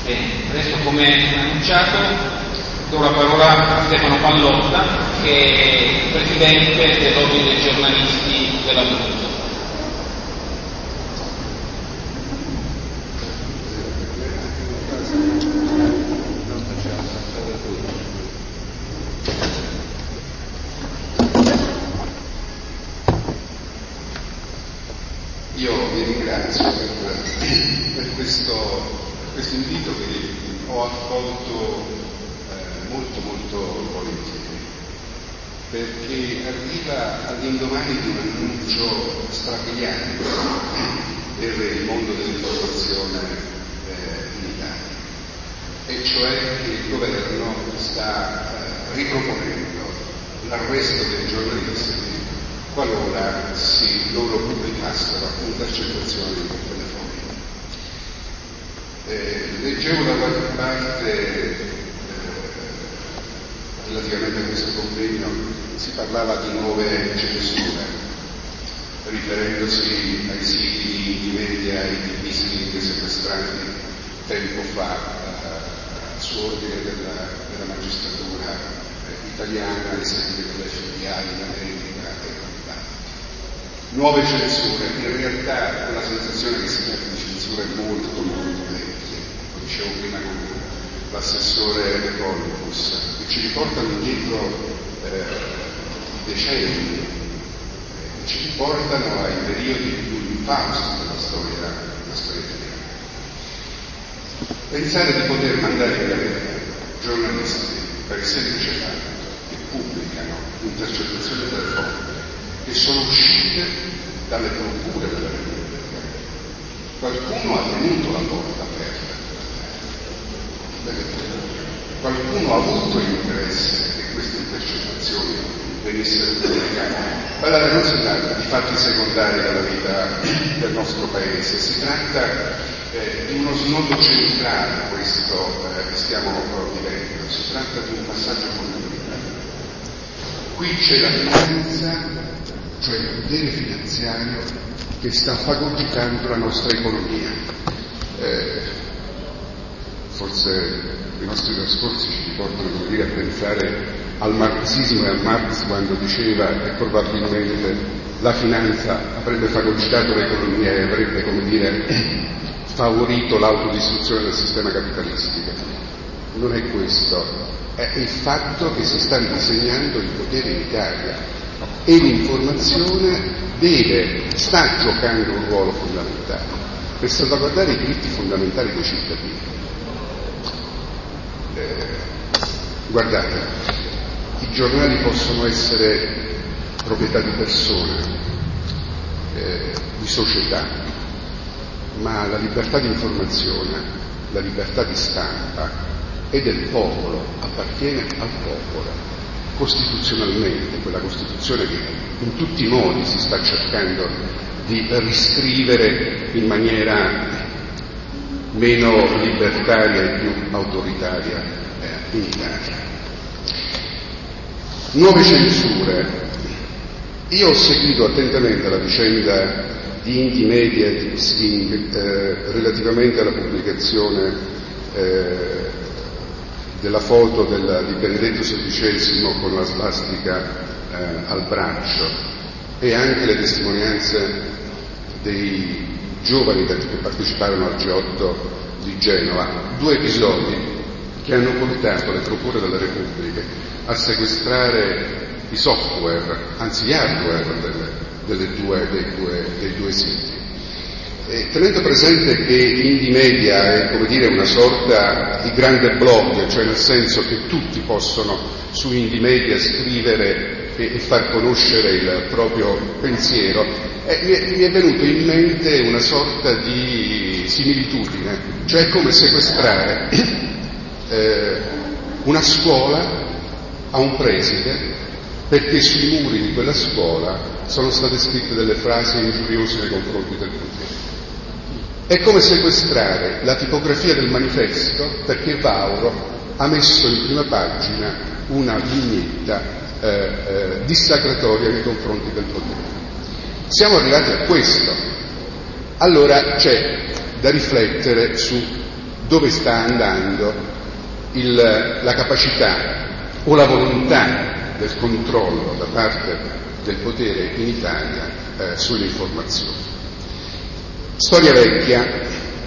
Bene, adesso come annunciato do la parola a Stefano Pallotta, che è il presidente dell'Ordine dei giornalisti dell'Abruzzo. Io vi ringrazio per questo invito che ho accolto molto volentieri, perché arriva all'indomani di un annuncio strabiliante per il mondo dell'informazione in Italia, e cioè che il governo sta riproponendo l'arresto dei giornalisti qualora loro pubblicassero intercettazioni telefoniche. Leggevo da qualche parte, relativamente a questo convegno, si parlava di nuove censure, riferendosi ai siti di media e di visiting sequestrati tempo fa su ordine della magistratura italiana, ai seguiti dell'FBI in America. Nuove censure, in realtà la sensazione che si tratta di censure molto vecchie, lo dicevo prima con l'assessore Economicus, che ci riportano indietro i decenni, ci riportano ai periodi più infausti della storia italiana. Pensare di poter mandare in galera giornalisti per il semplice fatto che pubblicano intercettazioni telefoniche che sono uscite dalle procure della Repubblica. Qualcuno ha tenuto la porta aperta, qualcuno ha avuto interesse che queste intercettazioni venissero pubblicate. Allora non si tratta di fatti secondari della vita del nostro paese, si tratta di uno snodo centrale questo che stiamo vivendo, si tratta di un passaggio fondamentale. Qui c'è la finanza, cioè il potere finanziario che sta fagocitando la nostra economia. Forse i nostri trascorsi ci riportano a pensare al marxismo e al Marx quando diceva che probabilmente la finanza avrebbe fagocitato l'economia e avrebbe, favorito l'autodistruzione del sistema capitalistico. Non è questo, è il fatto che si sta ridisegnando il potere in Italia. E l'informazione sta giocando un ruolo fondamentale per salvaguardare i diritti fondamentali dei cittadini. Guardate, i giornali possono essere proprietà di persone, di società, ma la libertà di informazione, la libertà di stampa è del popolo, appartiene al popolo. Costituzionalmente, quella Costituzione che in tutti i modi si sta cercando di riscrivere in maniera meno libertaria e più autoritaria in Italia. Nuove censure. Io ho seguito attentamente la vicenda di Indie Media e di Xing relativamente alla pubblicazione della foto di Benedetto XVI con la svastica al braccio, e anche le testimonianze dei giovani che parteciparono al G8 di Genova, due episodi che hanno portato le procure della Repubblica a sequestrare i software, anzi gli hardware dei due siti. Tenendo presente che Indie Media è una sorta di grande blog, cioè nel senso che tutti possono su Indie Media scrivere e far conoscere il proprio pensiero, mi è venuto in mente una sorta di similitudine, cioè è come sequestrare una scuola a un preside perché sui muri di quella scuola sono state scritte delle frasi ingiuriose nei confronti del potere. È come sequestrare la tipografia del manifesto perché Vauro ha messo in prima pagina una vignetta dissacratoria nei confronti del potere. Siamo arrivati a questo. Allora c'è da riflettere su dove sta andando la capacità o la volontà del controllo da parte del potere in Italia sull'informazione. Storia vecchia.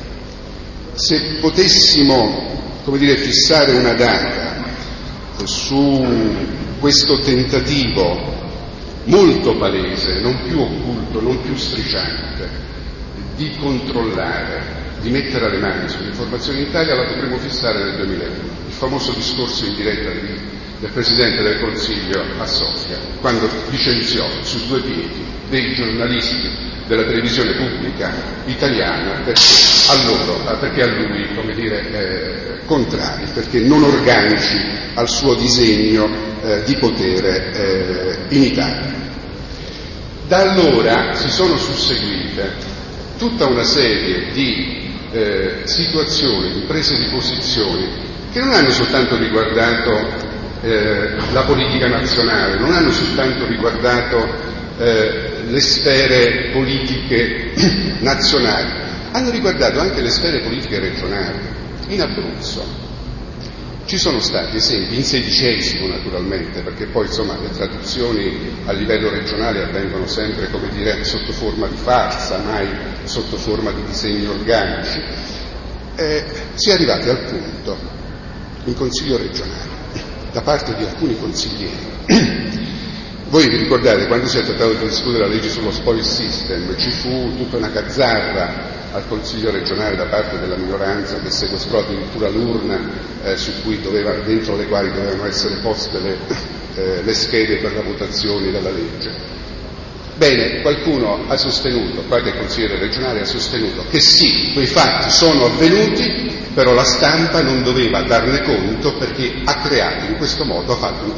Se potessimo, fissare una data su questo tentativo molto palese, non più occulto, non più strisciante, di controllare, di mettere le mani sull'informazione in Italia, la potremmo fissare nel 2001. Il famoso discorso in diretta del Presidente del Consiglio a Sofia, quando licenziò su due piedi dei giornalisti della televisione pubblica italiana perché a lui, contrari, perché non organici al suo disegno di potere in Italia. Da allora si sono susseguite tutta una serie di situazioni, di prese di posizioni che non hanno soltanto riguardato la politica nazionale, non hanno soltanto riguardato le sfere politiche nazionali, hanno riguardato anche le sfere politiche regionali. In Abruzzo ci sono stati esempi, in XVI naturalmente, perché poi le traduzioni a livello regionale avvengono sempre, sotto forma di farsa, mai sotto forma di disegni organici. Si è arrivati al punto, in Consiglio regionale, da parte di alcuni consiglieri. Voi vi ricordate, quando si è trattato di discutere la legge sullo spoil system, ci fu tutta una gazzarra al Consiglio regionale da parte della minoranza che sequestrò addirittura l'urna dentro le quali dovevano essere poste le schede per la votazione della legge. Bene, qualcuno ha sostenuto, qualche consigliere regionale ha sostenuto che sì, quei fatti sono avvenuti, però la stampa non doveva darne conto perché ha fatto in questo modo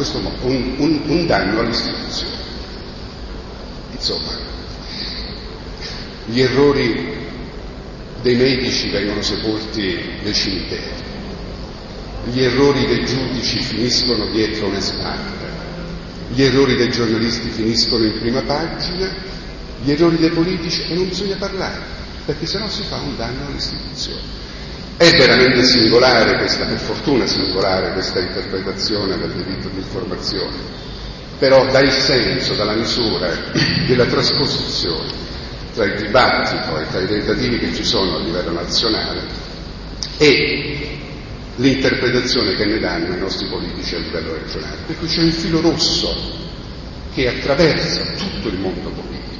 un danno all'istituzione. Insomma, gli errori dei medici vengono sepolti nei cimiteri, gli errori dei giudici finiscono dietro le spalle, gli errori dei giornalisti finiscono in prima pagina, gli errori dei politici, e non bisogna parlare, perché sennò si fa un danno all'istituzione. È veramente singolare per fortuna singolare questa interpretazione del diritto di informazione, però dà il senso, dà la misura della trasposizione tra il dibattito e tra i tentativi che ci sono a livello nazionale e l'interpretazione che ne danno i nostri politici a livello regionale. Per cui c'è un filo rosso che attraversa tutto il mondo politico.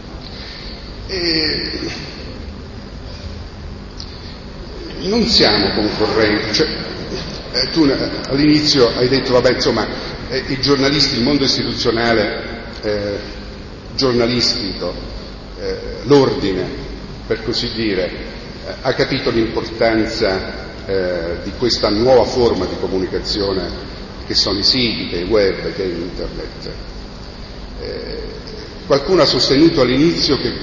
Non siamo concorrenti, tu all'inizio hai detto i giornalisti, il mondo istituzionale giornalistico, l'ordine per così dire, ha capito l'importanza di questa nuova forma di comunicazione che sono i siti, che è il web, che è internet. Qualcuno ha sostenuto all'inizio che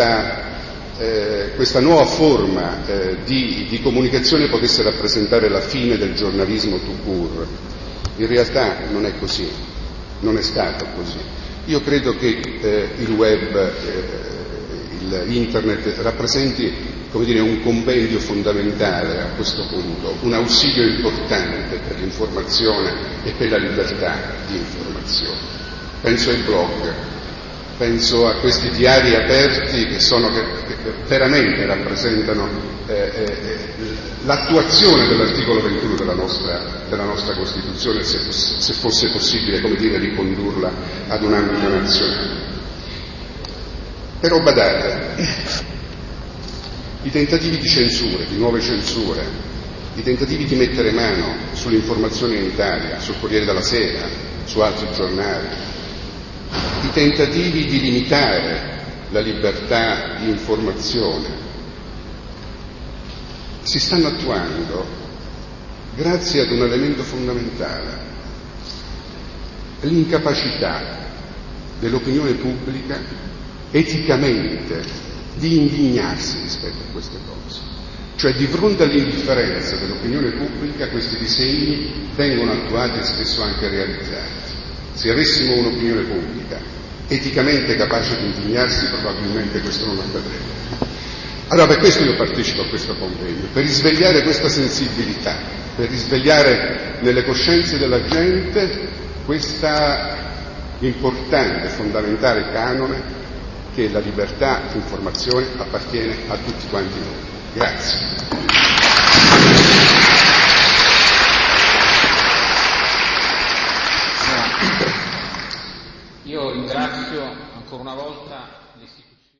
questa nuova forma di comunicazione potesse rappresentare la fine del giornalismo tout court. In realtà non è così, non è stato così. Io credo che il web, internet rappresenti un compendio fondamentale a questo punto, un ausilio importante per l'informazione e per la libertà di informazione. Penso ai blog, penso a questi diari aperti che veramente rappresentano l'attuazione dell'articolo 21 della nostra Costituzione, se fosse possibile, ricondurla ad un ambito nazionale. Però badate, i tentativi di censure, di nuove censure, i tentativi di mettere mano sull'informazione in Italia, sul Corriere della Sera, su altri giornali, i tentativi di limitare la libertà di informazione si stanno attuando grazie ad un elemento fondamentale: l'incapacità dell'opinione pubblica eticamente di indignarsi rispetto a queste cose. Cioè, di fronte all'indifferenza dell'opinione pubblica, questi disegni vengono attuati e spesso anche realizzati. Se avessimo un'opinione pubblica eticamente capace di indignarsi, probabilmente questo non accadrebbe. Allora per questo io partecipo a questo convegno, per risvegliare questa sensibilità, per risvegliare nelle coscienze della gente questa importante, fondamentale canone che la libertà di informazione appartiene a tutti quanti noi. Grazie. Io ringrazio ancora una volta l'istituto